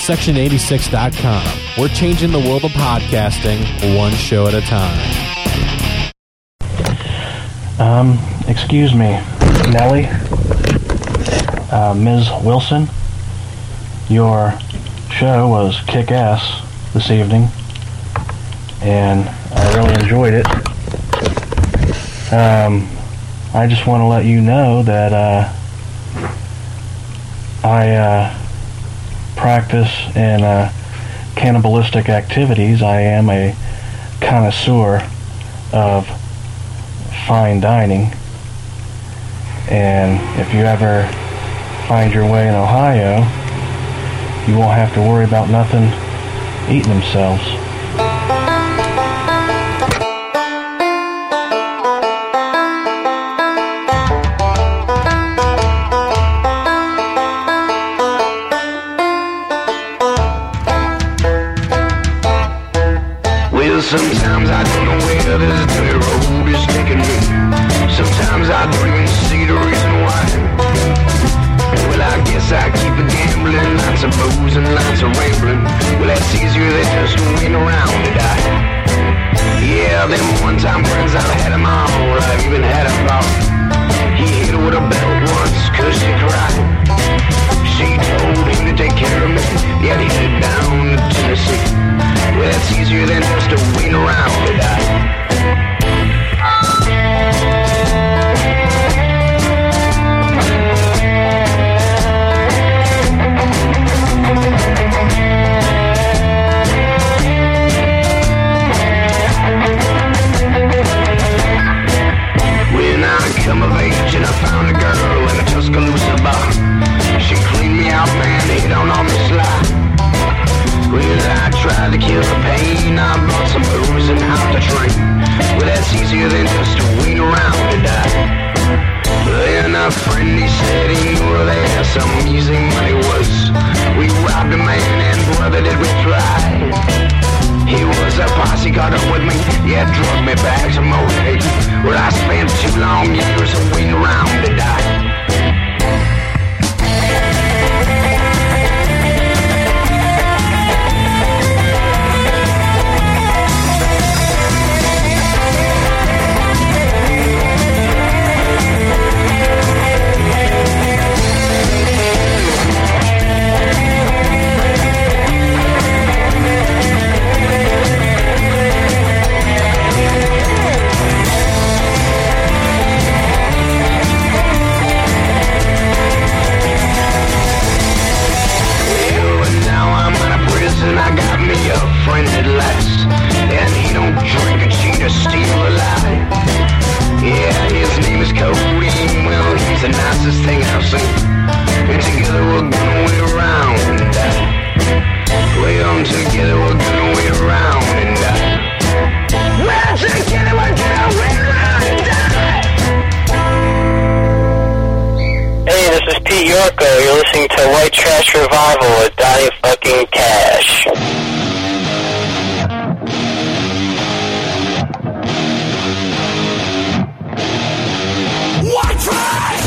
Section86.com. We're changing the world of podcasting one show at a time. Excuse me, Nellie, Ms. Wilson, your show was kick-ass this evening, and I really enjoyed it. I just want to let you know that I practice in cannibalistic activities. I am a connoisseur of fine dining, and if you ever find your way in Ohio, you won't have to worry about nothing eating themselves. Sometimes I don't know where this dirty road is taking me. Sometimes I don't even see the reason why. Well, I guess I keep a gambling, lots of booze and lots of rambling. Well, that's easier than just waiting around to die. Yeah, them one-time friends, I've had them all. I've even had a thought. He hit her with a belt once, 'cause she cried. She told him to take care of me, yet he headed down to Tennessee. Well, that's easier than just to wait around to die. When I come of age and I found a girl in a Tuscaloosa bar, she cleaned me out, man, hit on the slide. Well, I tried to kill the pain, I brought some booze and hopped the train. Well, that's easier than just to wait around to die. Then a friend, he said he knew where there some easy money was. We robbed a man and brother did we try. He was a posse, caught up with me, yeah, drug me back to Motorhead, where I spent 2 long years waiting around to die. And I got me a friend at last, and he don't drink and cheat or steal a lie. Yeah, his name is Cody. Well, he's the nicest thing I've seen, and together we're gonna wait around and die. Well, together we're gonna wait around and die. Well, together we're gonna wait around and die. Hey, this is Pete Yorko. You're listening to White Trash Revival with Donnie fucking Cash. White Trash!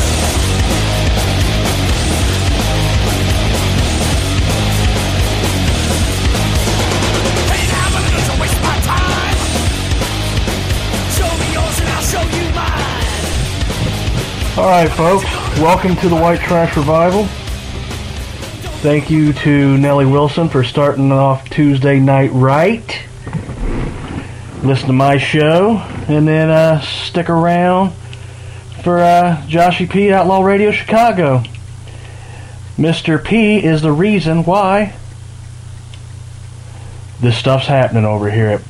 Hey, now I'm gonna waste my time. Show me yours and I'll show you mine. Alright, folks, welcome to the White Trash Revival. Thank you to Nellie Wilson for starting off Tuesday night right. Listen to my show, and then stick around for Joshy P, Outlaw Radio Chicago. Mr. P is the reason why this stuff's happening over here at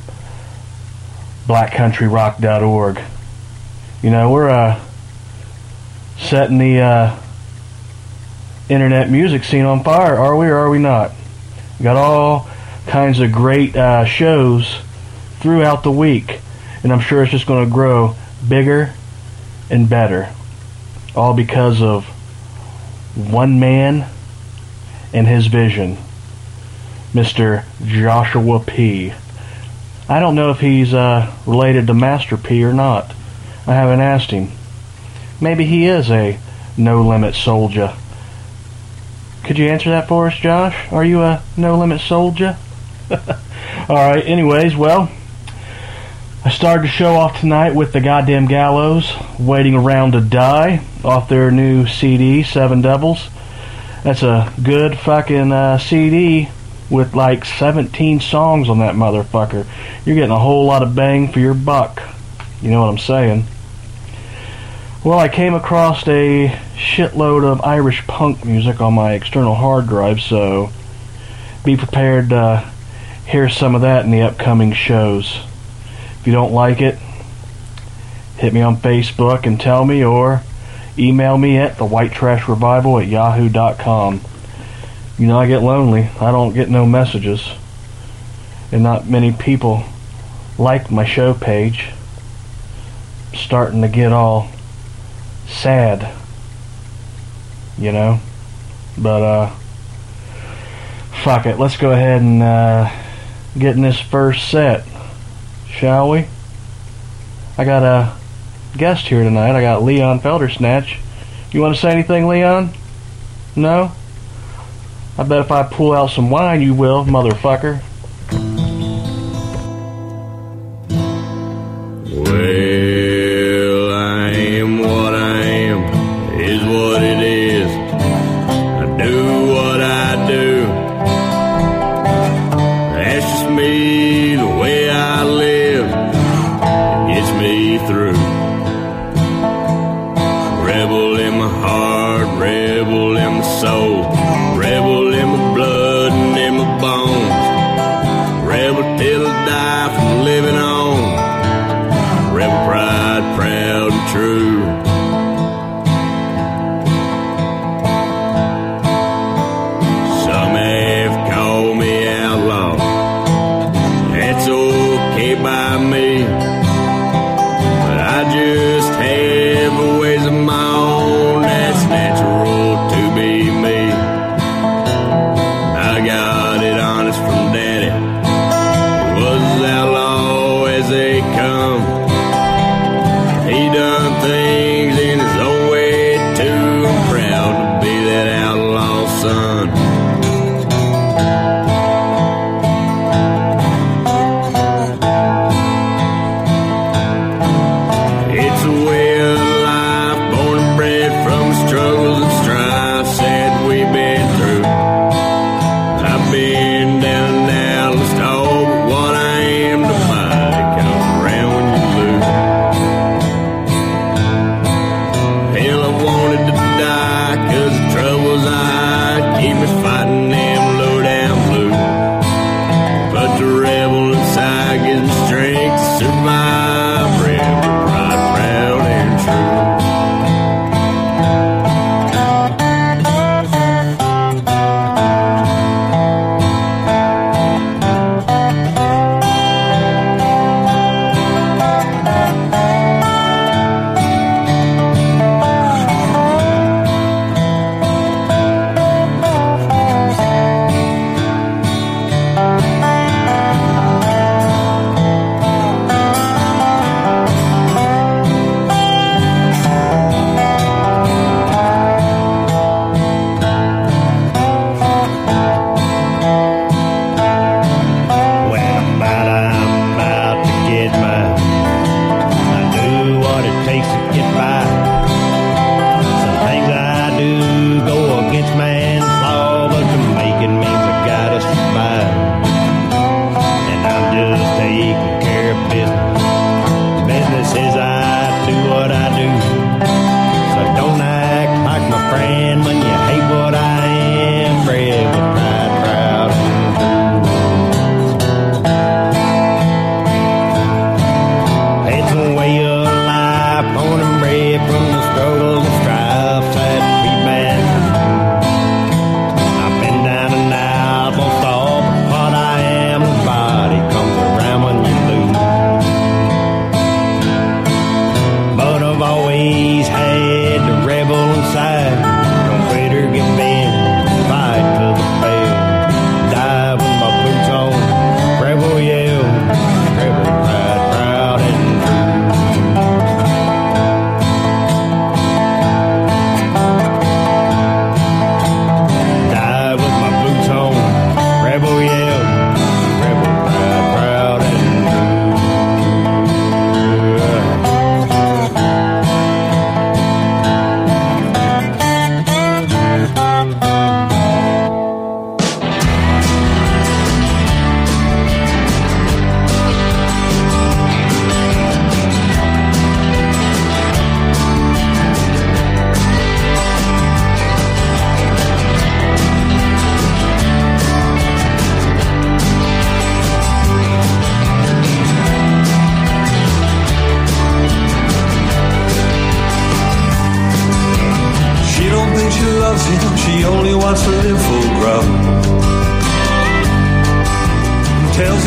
blackcountryrock.org. You know, we're setting the internet music scene on fire, are we or are we not? We got all kinds of great shows throughout the week, and I'm sure it's just going to grow bigger and better, all because of one man and his vision, Mr. Joshua P. I don't know if he's related to Master P or not. I haven't asked him. Maybe he is a no-limit soldier. Could you answer that for us, Josh? Are you a No Limit soldier? Alright, anyways, well, I started the show off tonight with the Goddamn Gallows, Waiting Around to Die, off their new CD, Seven Devils. That's a good fucking CD with like 17 songs on that motherfucker. You're getting a whole lot of bang for your buck. You know what I'm saying? Well, I came across a shitload of Irish punk music on my external hard drive, so be prepared to hear some of that in the upcoming shows. If you don't like it, hit me on Facebook and tell me, or email me at thewhitetrashrevival@yahoo.com. You know, I get lonely. I don't get no messages. And not many people like my show page. I'm starting to get all sad. You know? But, fuck it. Let's go ahead and get in this first set. Shall we? I got a guest here tonight. I got Leon Feldersnatch. You want to say anything, Leon? No? I bet if I pull out some wine, you will, motherfucker. Well, I am what I am, is what it is. I do what I do. That's just me, the way I live. It gets me through. Rebel in my heart, rebel in my soul, rebel in my blood and in my bones.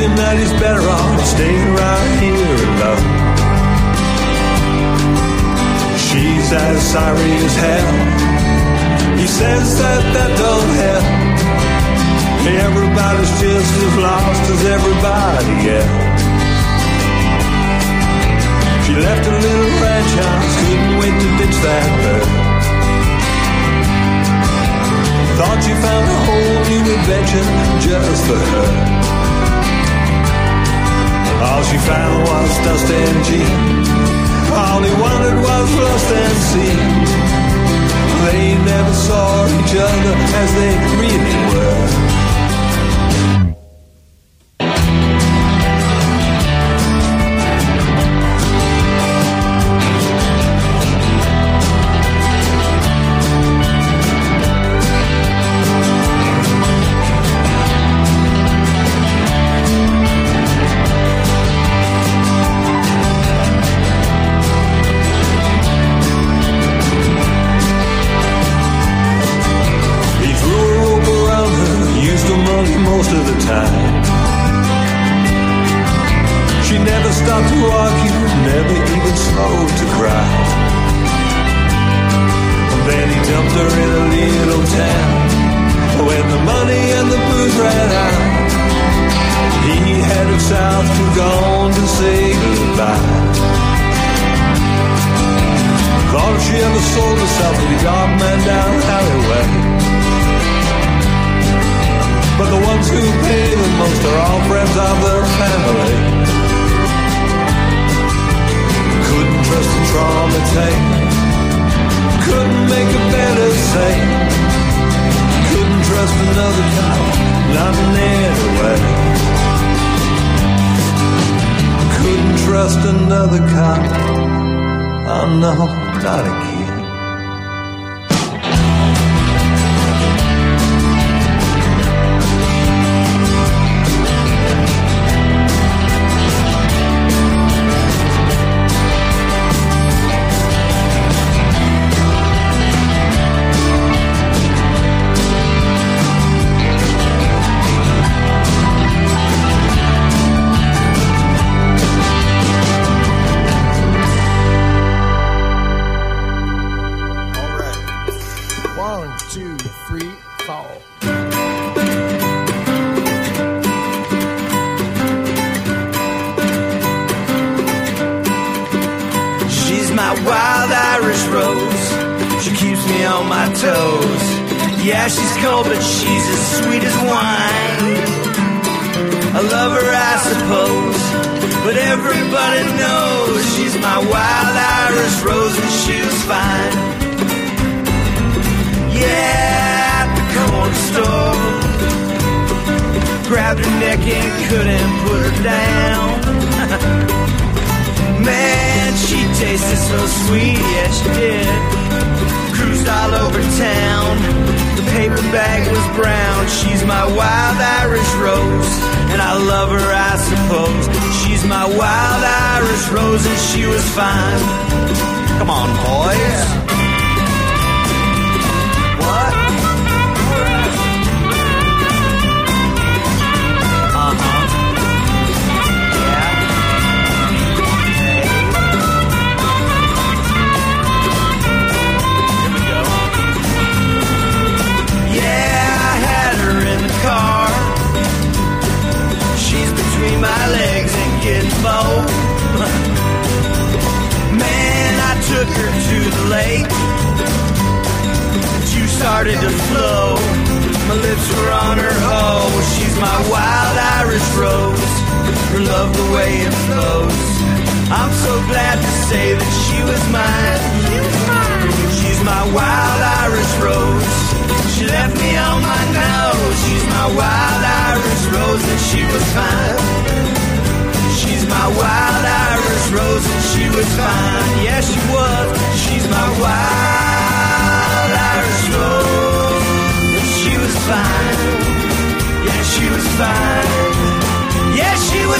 thinking that he's better off staying right here alone. She's as sorry as hell. He says that don't help. Everybody's just as lost as everybody else. She left a little ranch house, couldn't wait to ditch that bird. Thought she found a whole new adventure just for her. All she found was dust and gin. All he wanted was lust and sin. They never saw each other as they really were. Most of the time she never stopped to argue, never even slowed to cry. And then he dumped her in a little town when the money and the booze ran out. He headed south to gone to say goodbye. Thought if she ever sold herself to the dog man down the alleyway. But the ones who pay the most are all friends of their family. Couldn't trust a trauma tank. Couldn't make a better saint. Couldn't trust another cop, not in any way. Couldn't trust another cop. Oh no, not again. Yeah, she's cold, but she's as sweet as wine. I love her, I suppose, but everybody knows she's my wild Irish rose, and she was fine. Yeah, at the corner store, grabbed her neck and couldn't put her down. Man, she tasted so sweet, yeah, she did. Cruised all over town. The paper bag was brown. She's my wild Irish rose, and I love her, I suppose. She's my wild Irish rose, and she was fine. Come on, boys. What? My legs and getting bold. Man, I took her to the lake. The juice started to flow. My lips were on her hoe. She's my wild Irish rose. Her love the way it flows. I'm so glad to say that she was mine. She's my wild Irish rose. She left me on my nose. She's my wild Irish rose, and she was fine. She's my wild Irish rose, and she was fine. Yeah, she was. She's my wild Irish rose, and she was fine. Yeah, she was fine. Yeah, she was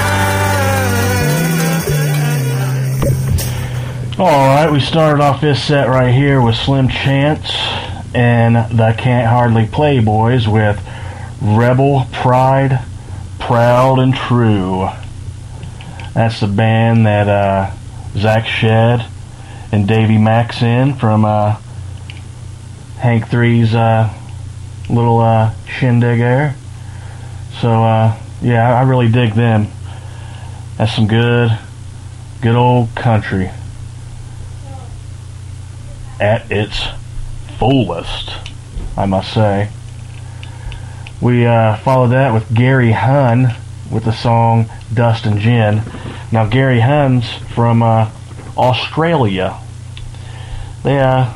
fine. Alright, we started off this set right here with Slim Chance and the Can't Hardly Play Boys with Rebel Pride Proud and True. That's the band that Zach Shedd and Davey Mack's in from Hank 3's little shindig there. So, yeah, I really dig them. That's some good old country at its fullest, I must say. We followed that with Gary Hunn with the song Dust and Gin. Now, Gary Hunn's from Australia. They have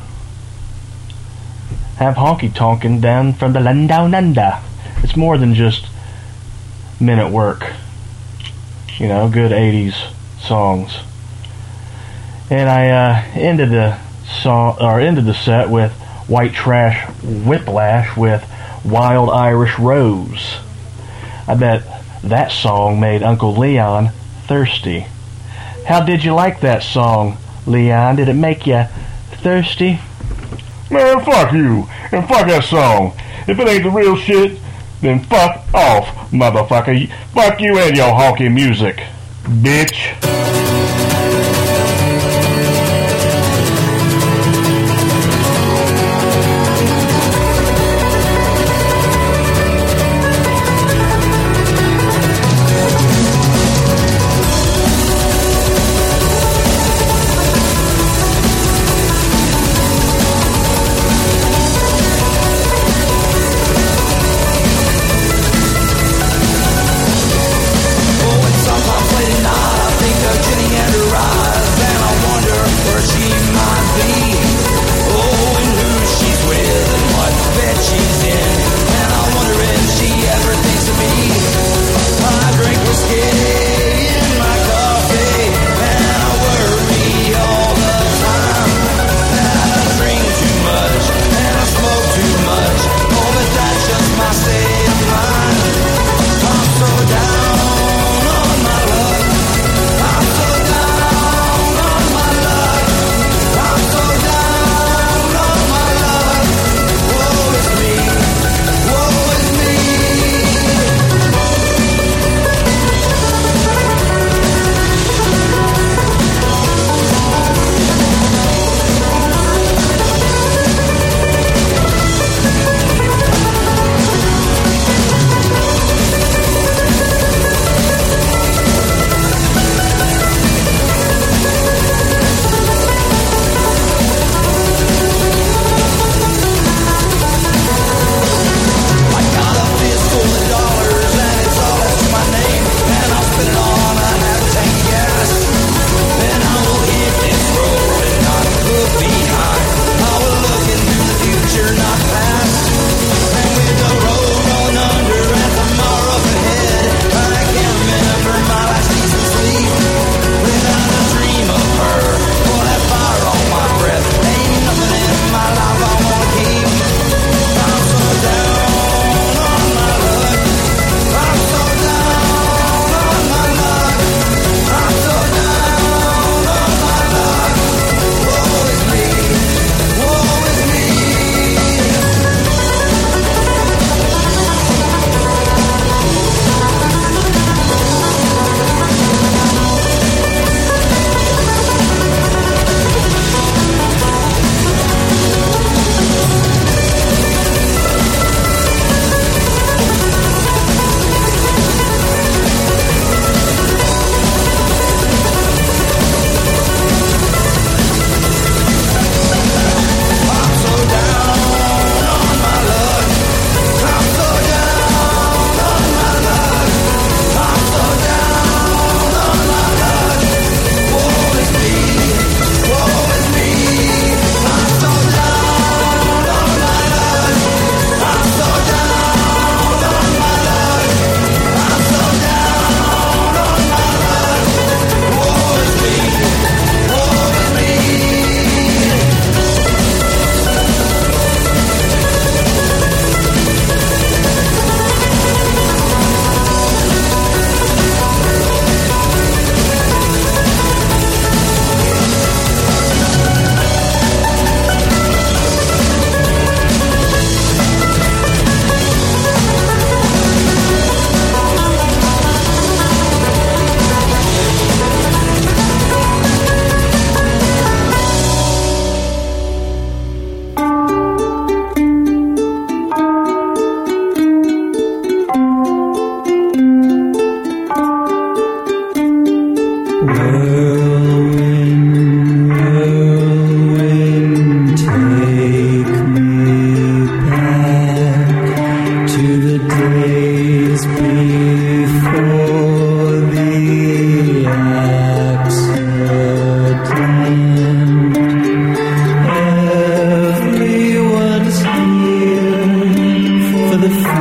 honky-tonkin' down from the land down under. It's more than just men at work. You know, good 80s songs. And I ended the set with White Trash Whiplash with Wild Irish Rose. I bet that song made Uncle Leon thirsty. How did you like that song, Leon? Did it make you thirsty? Man, fuck you, and fuck that song. If it ain't the real shit, then fuck off, motherfucker. Fuck you and your honky music, bitch. Sometimes late at night I think of Jenny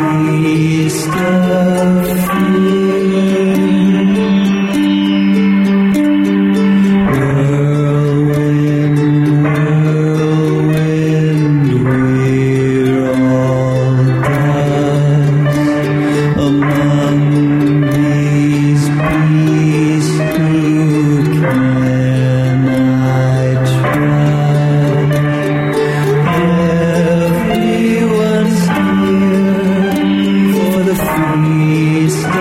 feast of fear. Whirlwind, we're all dust among these beasts. Who can I trust? Everyone's here for the feast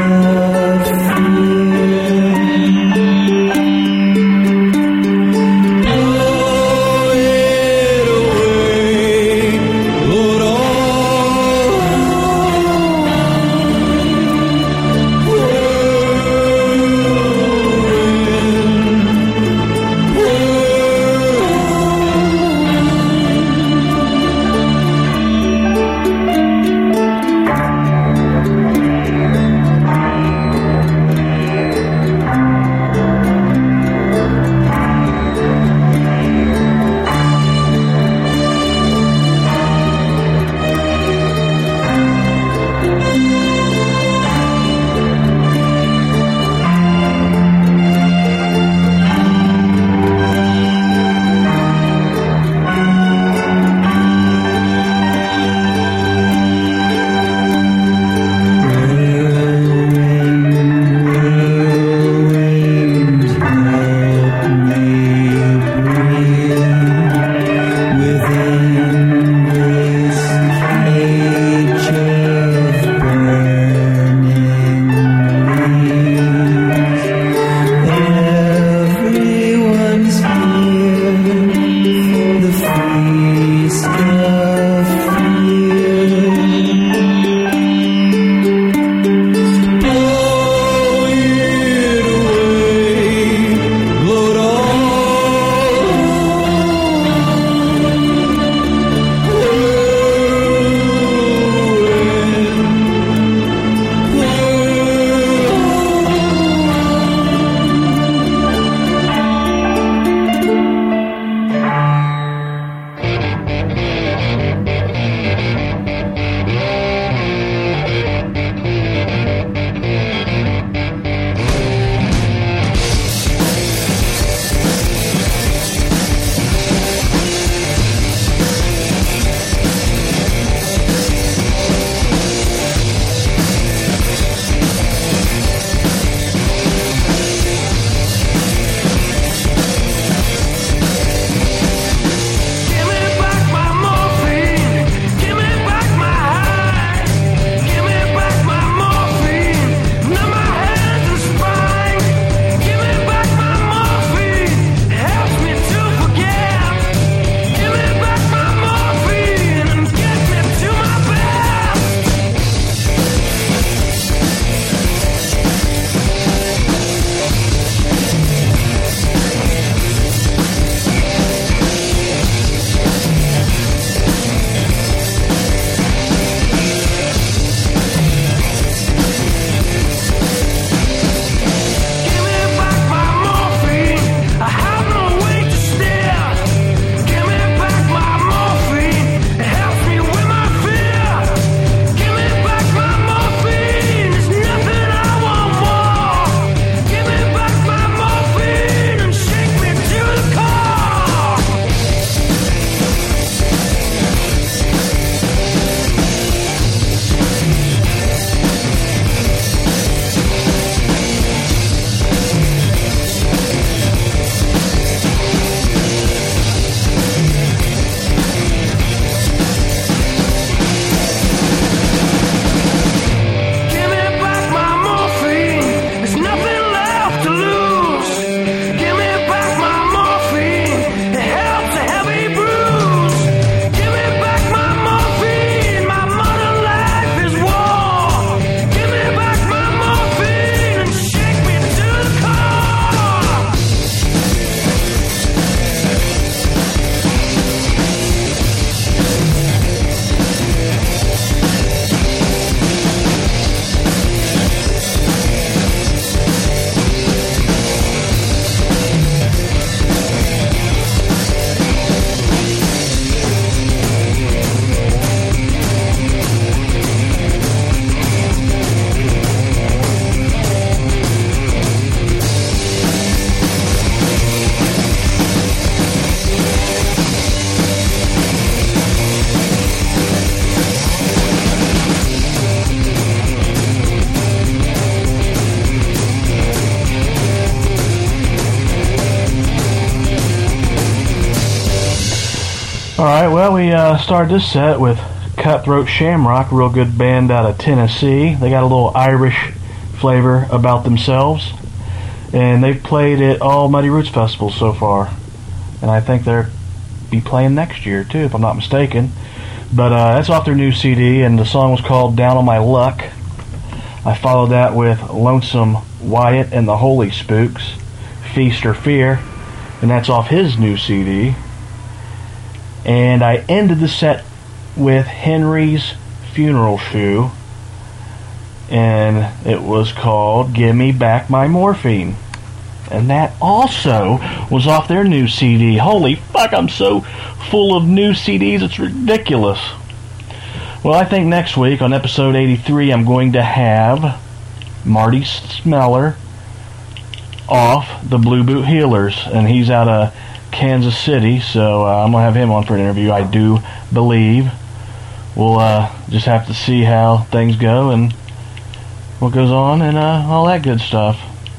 Alright, well, we started this set with Cutthroat Shamrock, a real good band out of Tennessee. They got a little Irish flavor about themselves. And they've played at all Muddy Roots festivals so far. And I think they'll be playing next year, too, if I'm not mistaken. But that's off their new CD, and the song was called Down on My Luck. I followed that with Lonesome Wyatt and the Holy Spooks, Feast or Fear, and that's off his new CD. And I ended the set with Henry's Funeral Shoe, and it was called Give Me Back My Morphine. And that also was off their new CD. Holy fuck, I'm so full of new CDs, it's ridiculous. Well, I think next week on episode 83 I'm going to have Marty Smeller off the Blue Boot Healers, and he's out of Kansas City, so I'm going to have him on for an interview, I do believe. We'll just have to see how things go and what goes on and all that good stuff.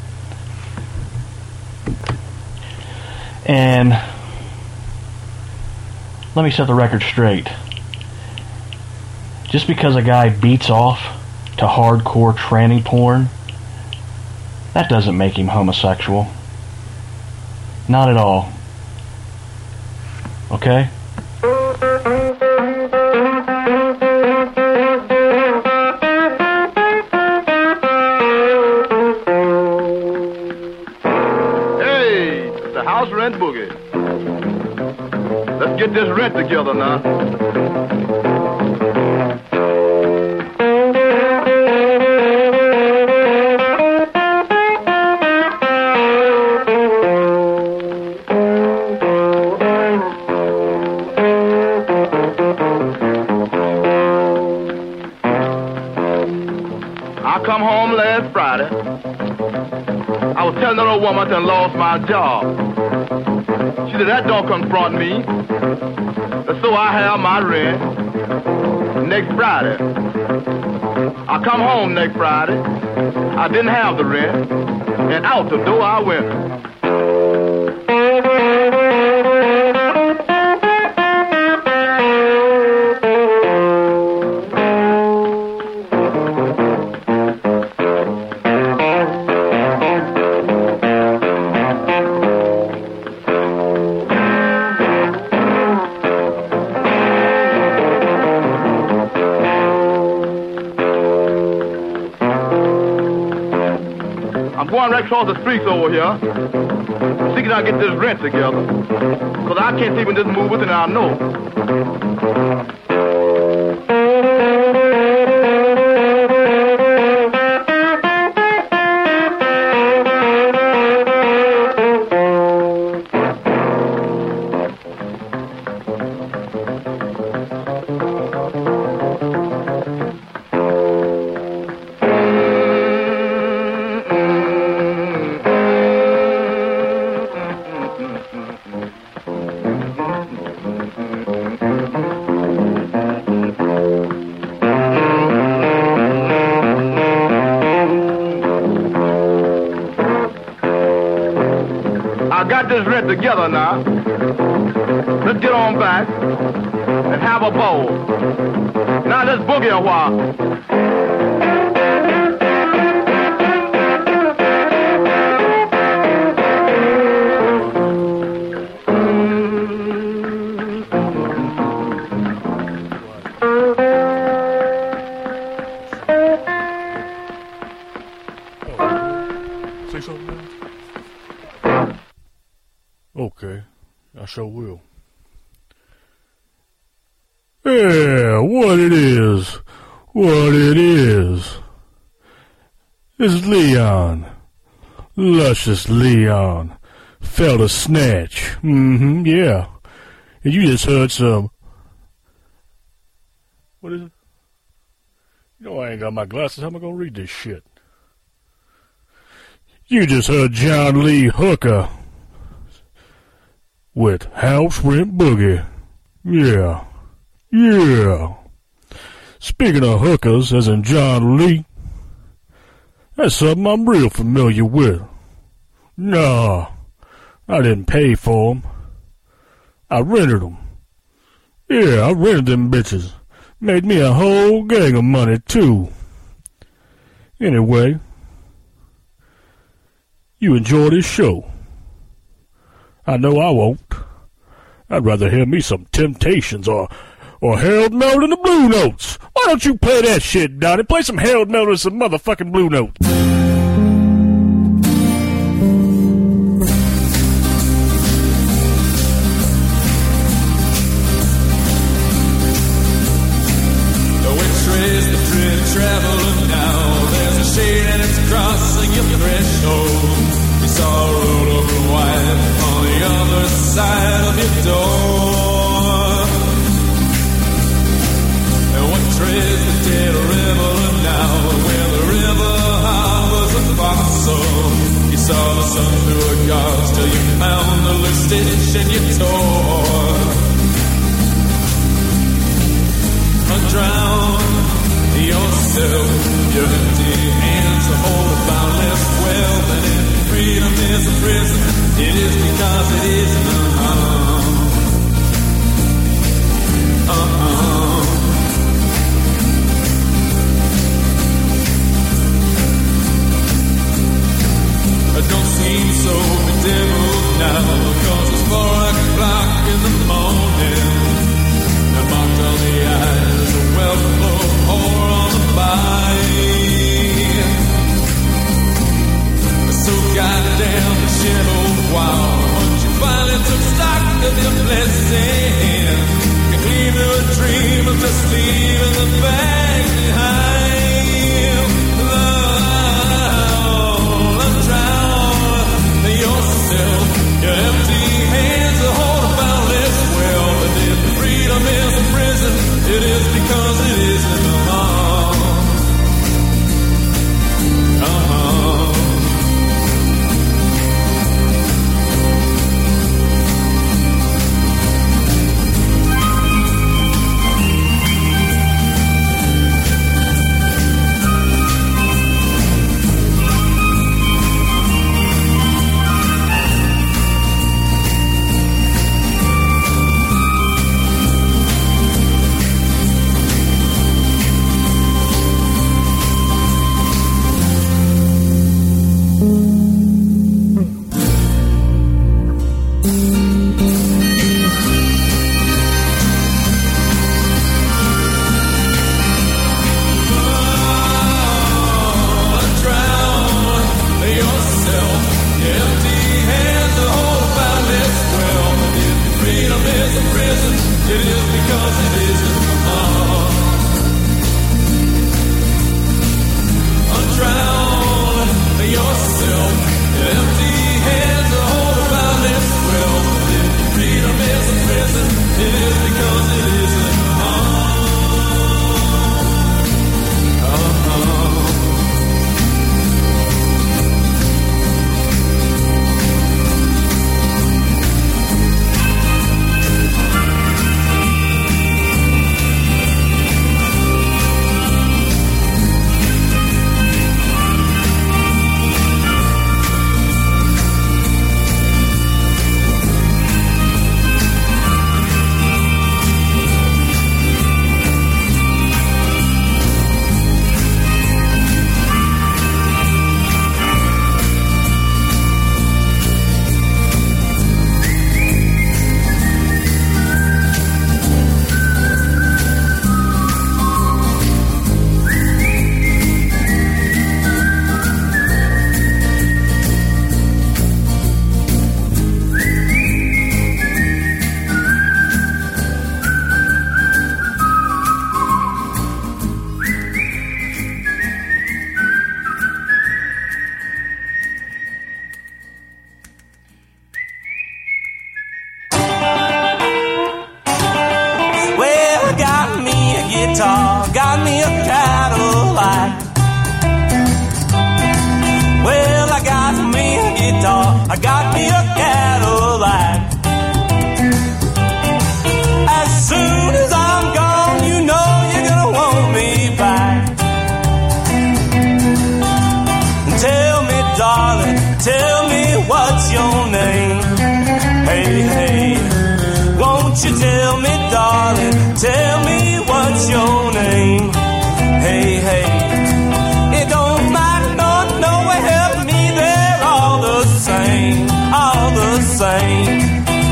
And let me set the record straight. Just because a guy beats off to hardcore tranny porn, that doesn't make him homosexual. Not at all. Okay? Hey, the house rent boogie. Let's get this rent together now. Come home last Friday. I was telling that old woman I lost my job. She said, that don't confront me. So I have my rent next Friday. I come home next Friday. I didn't have the rent. And out the door I went. Going right across the streets over here. See, can I get this rent together? Because I can't even just move within I know. I got this rent together now. Let's get on back and have a bowl. Now let's boogie a while. Say something else? Okay, I sure will. Yeah, what it is. It's Leon. Luscious Leon. Felt a snatch. Yeah. And you just heard some... What is it? You know I ain't got my glasses. How am I gonna read this shit? You just heard John Lee Hooker with House Rent Boogie. Yeah. Speaking of hookers, as in John Lee, that's something I'm real familiar with. Nah, I didn't pay for them. I rented them. Yeah, I rented them bitches. Made me a whole gang of money, too. Anyway, you enjoy this show. I know I won't. I'd rather hear me some Temptations or Harold Melvin and the Blue Notes. Why don't you play that shit, Donnie? Play some Harold Melvin and some motherfucking Blue Notes. Traveling now, there's a shade and it's crossing your threshold. You saw a road over white on the other side of your door. And what treads the dead river now, where the river harbors a fossil. You saw the sun through a gauze till you found the loose stitch and you tore. Undrowned yourself, your empty hands to hold a boundless wealth, and if freedom is a prison, it is because it isn't. Don't seem so bedeviled now, because it's 4 o'clock in the morning. And marked on the eyes, a welcome of horror on the body. So goddamn shit old wild. Once you finally tell me what's your name. Hey, hey, it don't matter, no, help me, they're all the same, all the same.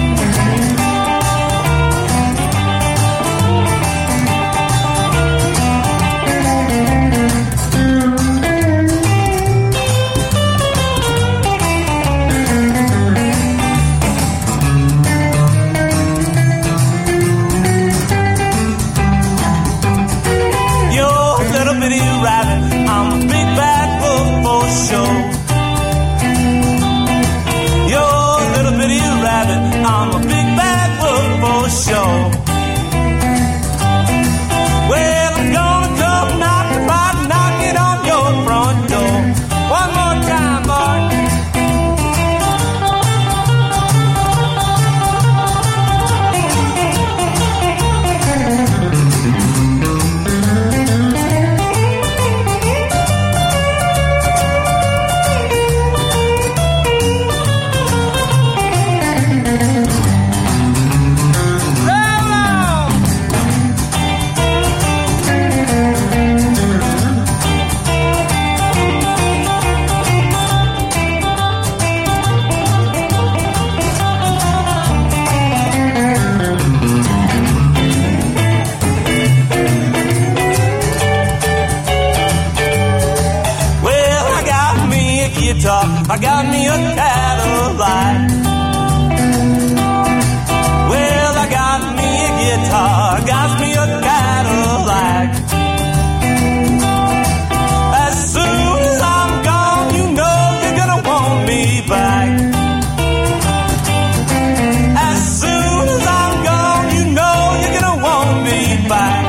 I got me a Cadillac. Well, I got me a guitar, I got me a Cadillac. As soon as I'm gone, you know you're gonna want me back. As soon as I'm gone, you know you're gonna want me back.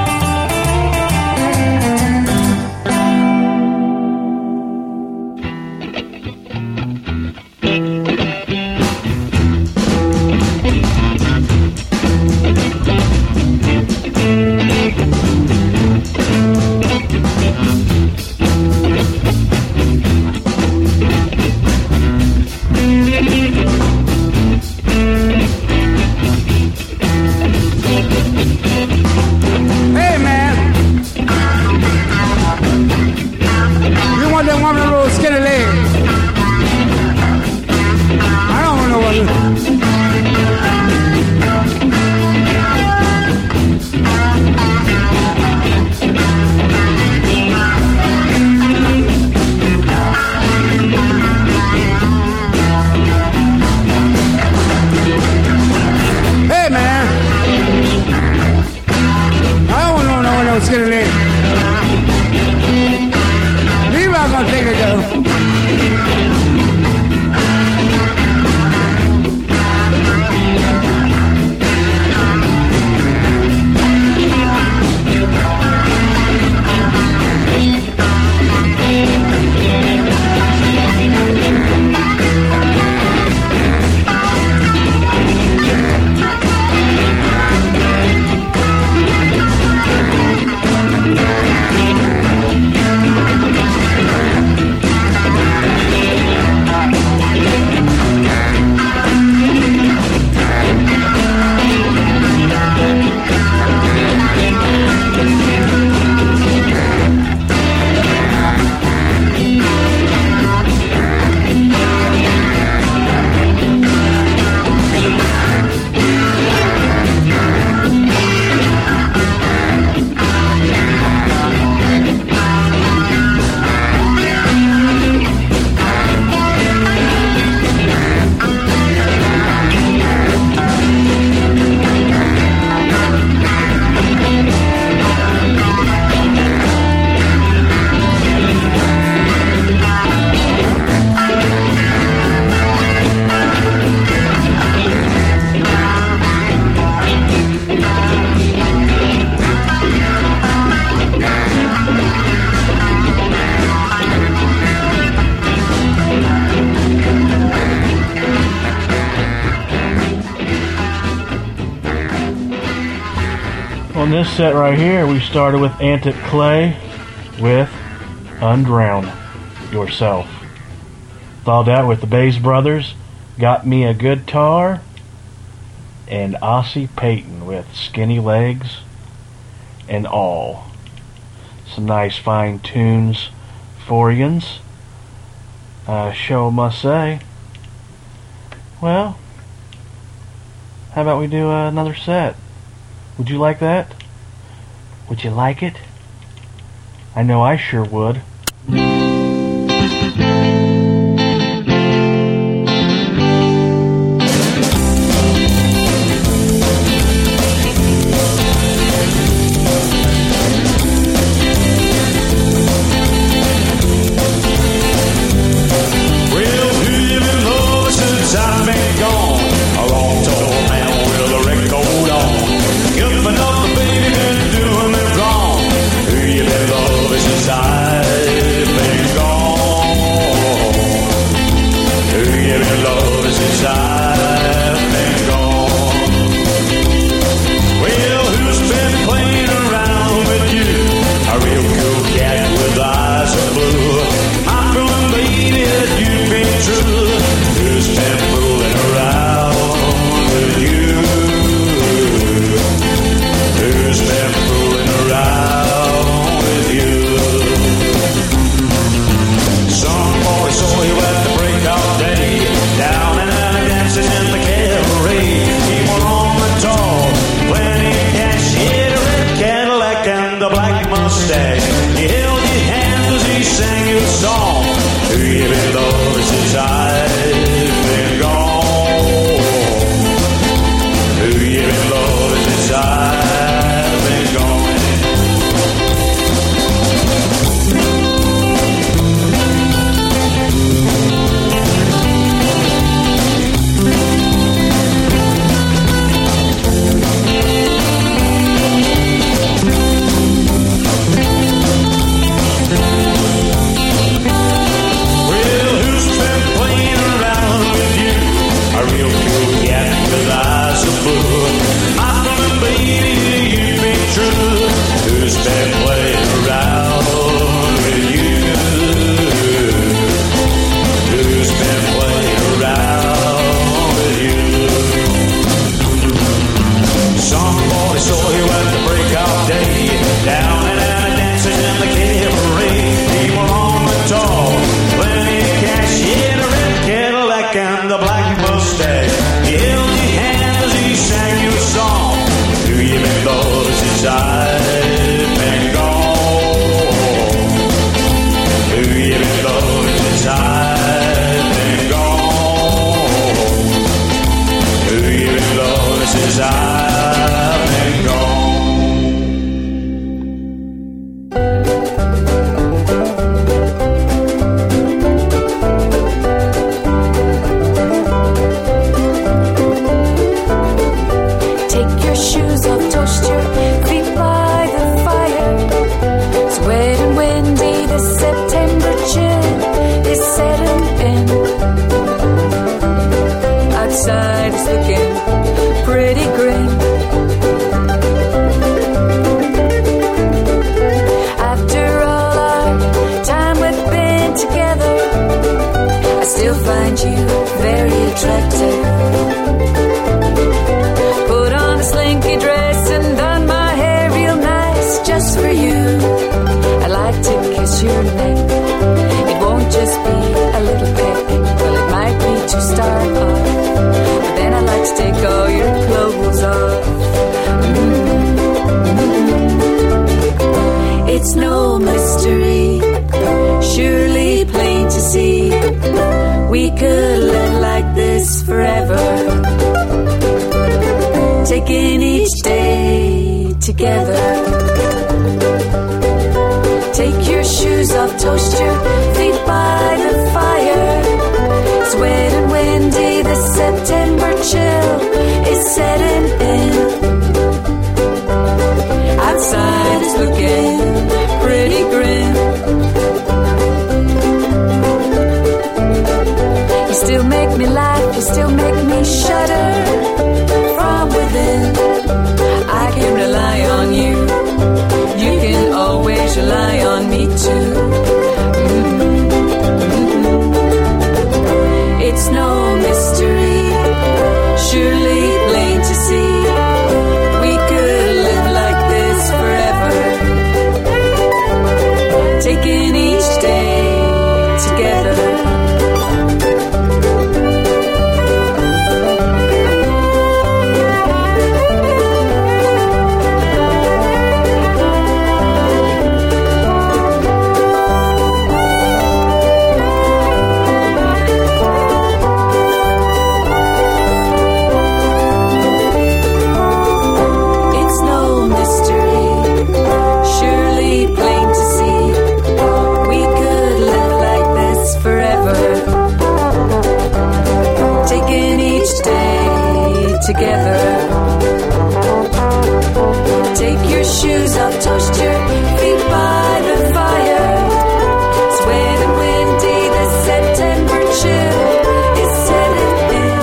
On this set right here, we started with Antic Clay with Undrown Yourself. Followed that with the Bass Brothers, Got Me a Guitar, and Ossie Payton with Skinny Legs and all. Some nice fine tunes for yins. Show must say. Well, how about we do another set? Would you like that? Would you like it? I know I sure would. It's no mystery, surely plain to see. We could live like this forever, taking each day together. Take your shoes off, toast your feet by the fire. It's wet and windy, the September chill is setting in. Outside it's looking pretty grim. You still make me laugh, you still make me shudder from within. I can rely on you. together. Take your shoes off, toast your feet by the fire. It's wet and windy, the September chill is setting in.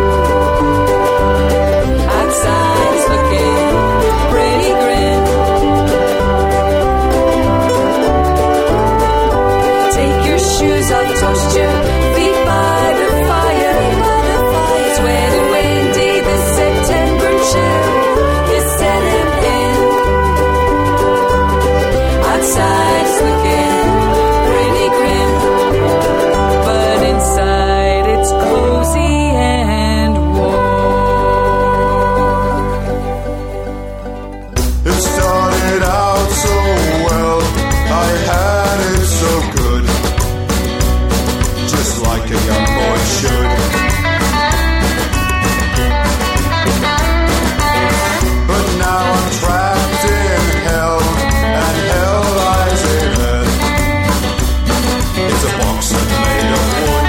Outside is looking pretty grim. Take your shoes off, toast your feet by the fire. It's wet and windy, the September chill is setting in. Outside is looking pretty grim, but inside it's cozy and warm. It started out so well, I had it so good, just like a young boy should. But now I'm trapped in hell, and hell lies ahead. It's a box that's made of wood.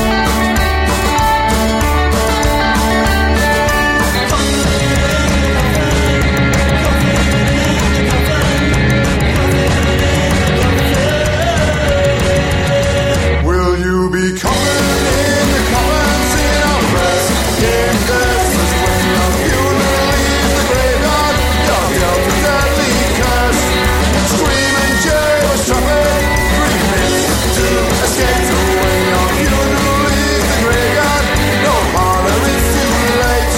Will you be coming in the coffins in a rest? In Christmas when your funeral leaves the graveyard, your guilt is deadly curse. Screaming jailers, trumpet, 3 minutes to escape. So when your funeral leaves the graveyard, don't bother, it's too late.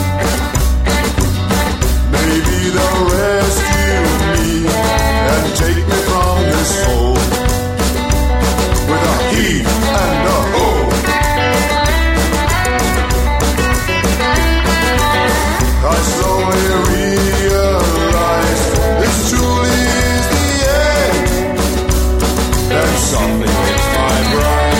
Maybe they'll rescue me and take me from this hole with a heave and a ho. I slowly realize this truly is the end, and something hits my brain.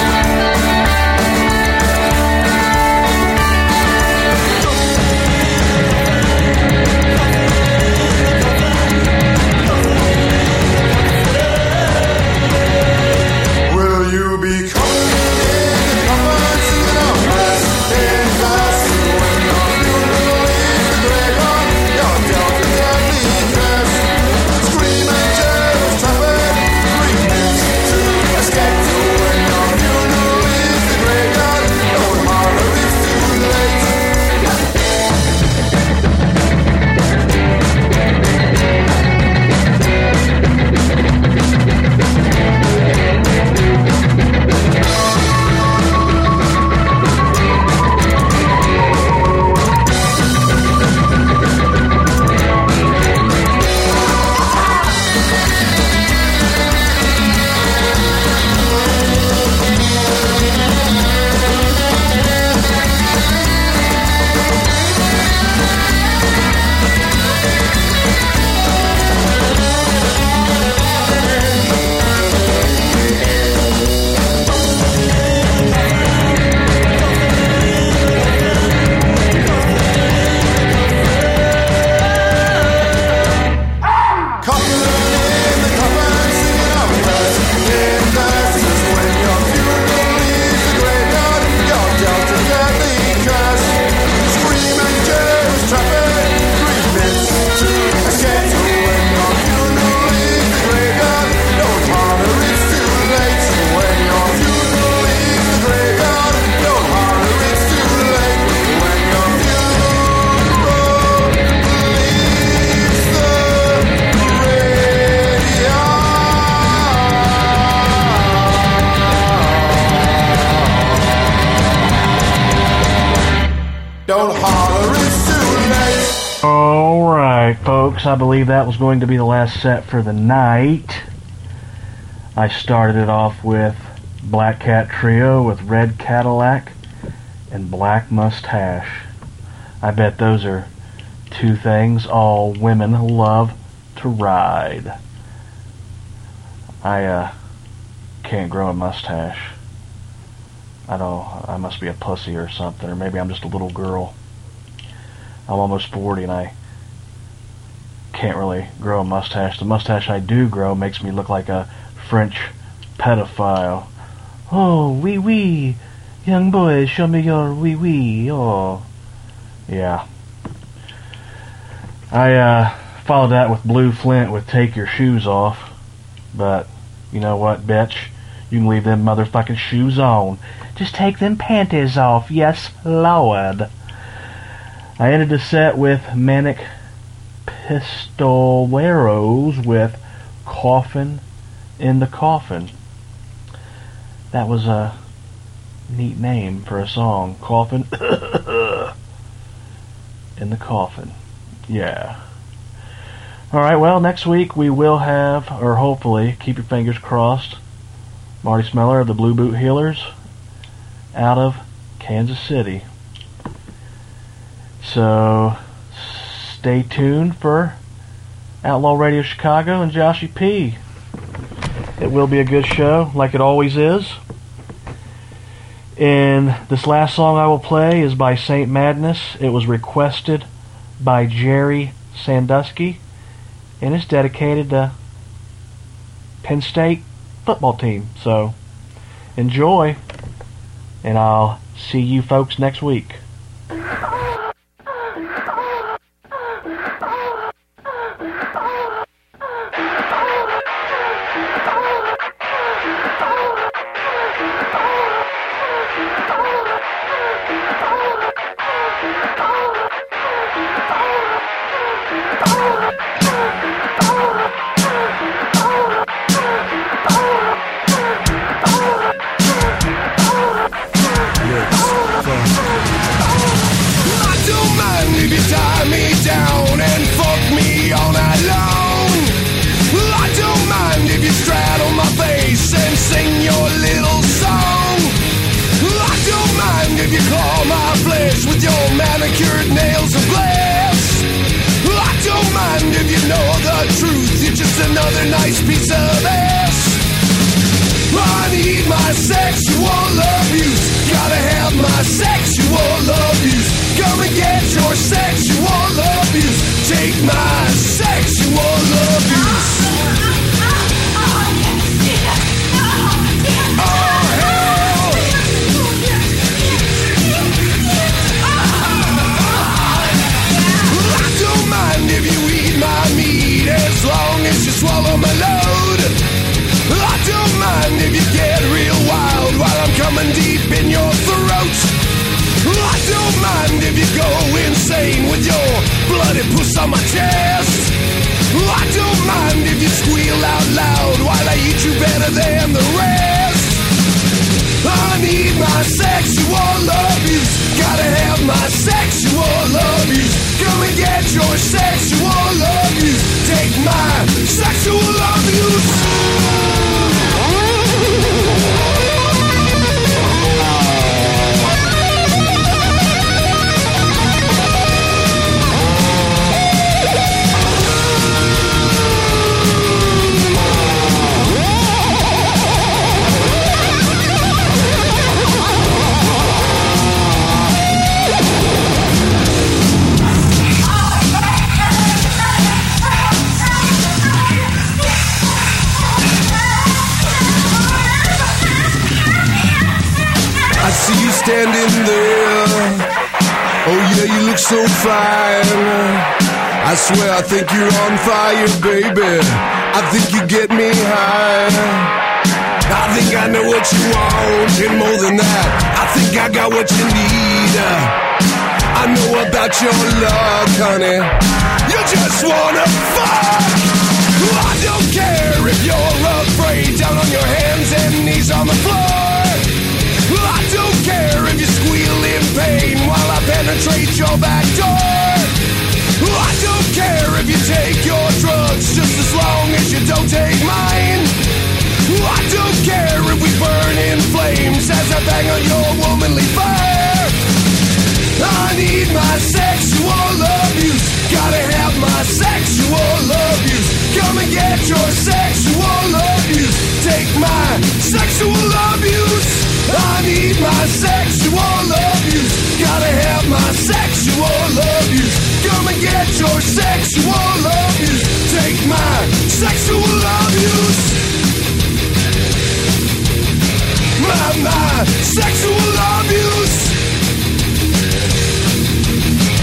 Will you be coming in the coffins in a rest? In class when your funeral leaves the graveyard, your dealt a deadly curse. Screaming jailers, trumpet, 3 minutes to escape. So when your funeral leaves the graveyard, don't holler, it's too late. Don't holler, it's too late. Alright, folks, I believe that was going to be the last set for the night. I started it off with Black Cat Trio with Red Cadillac and Black Mustache. I bet those are 2 things all women love to ride. I can't grow a mustache. I must be a pussy or something, or maybe I'm just a little girl. I'm almost 40 and I can't really grow a mustache. The mustache I do grow makes me look like a French pedophile. Oh, wee wee. Young boys, show me your wee wee. Oh. Yeah. I followed that with Blue Flint with Take Your Shoes Off. But, you know what, bitch? You can leave them motherfucking shoes on. Just take them panties off. Yes, Lord. I ended the set with Manic Pistoleros with Coffin in the Coffin. That was a neat name for a song. Coffin in the Coffin. Yeah. Alright, well, next week we will have, or hopefully, keep your fingers crossed, Marty Smeller of the Blue Boot Healers out of Kansas City. So, stay tuned for Outlaw Radio Chicago and Joshy P. It will be a good show, like it always is. And this last song I will play is by Saint Madness. It was requested by Jerry Sandusky, and it's dedicated to Penn State football team. So, enjoy, and I'll see you folks next week. Another nice piece of ass. I need my sexual abuse. Gotta have my sexual abuse. Come and get your sexual abuse. Take my sexual abuse. Oh hell. I don't mind if you eat my meat as long as you swallow my load. I don't mind if you get real wild while I'm coming deep in your throat. I don't mind if you go insane with your bloody puss on my chest. I don't mind if you squeal out loud while I eat you better than the rest. I need my sexual abuse. Gotta have my sexual abuse. Come and get your sexual abuse. Take my sexual abuse. See you standing there. Oh yeah, you look so fine. I swear I think you're on fire, baby. I think you get me high. I think I know what you want, and more than that, I think I got what you need. I know about your luck, honey. You just wanna fuck. I don't care if you're afraid, down on your hands and knees on the floor. I don't care if you squeal in pain while I penetrate your back door. I don't care if you take your drugs, just as long as you don't take mine. I don't care if we burn in flames as I bang on your womanly fire. I need my sexual abuse. Gotta have my sexual abuse. Come and get your sexual abuse. Take my sexual abuse. I need my sexual abuse. Gotta have my sexual abuse. Come and get your sexual abuse. Take my sexual abuse. My sexual abuse.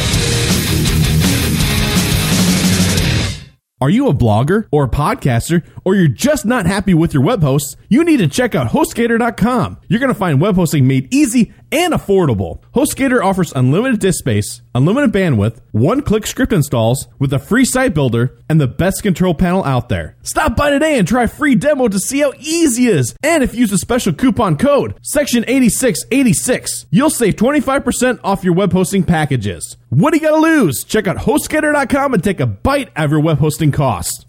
Are you a blogger or a podcaster, or you're just not happy with your web hosts? You need to check out HostGator.com. You're going to find web hosting made easy and affordable. HostGator offers unlimited disk space, unlimited bandwidth, one-click script installs with a free site builder, and the best control panel out there. Stop by today and try a free demo to see how easy it is. And if you use a special coupon code, Section 8686, you'll save 25% off your web hosting packages. What do you got to lose? Check out HostGator.com and take a bite out of your web hosting costs.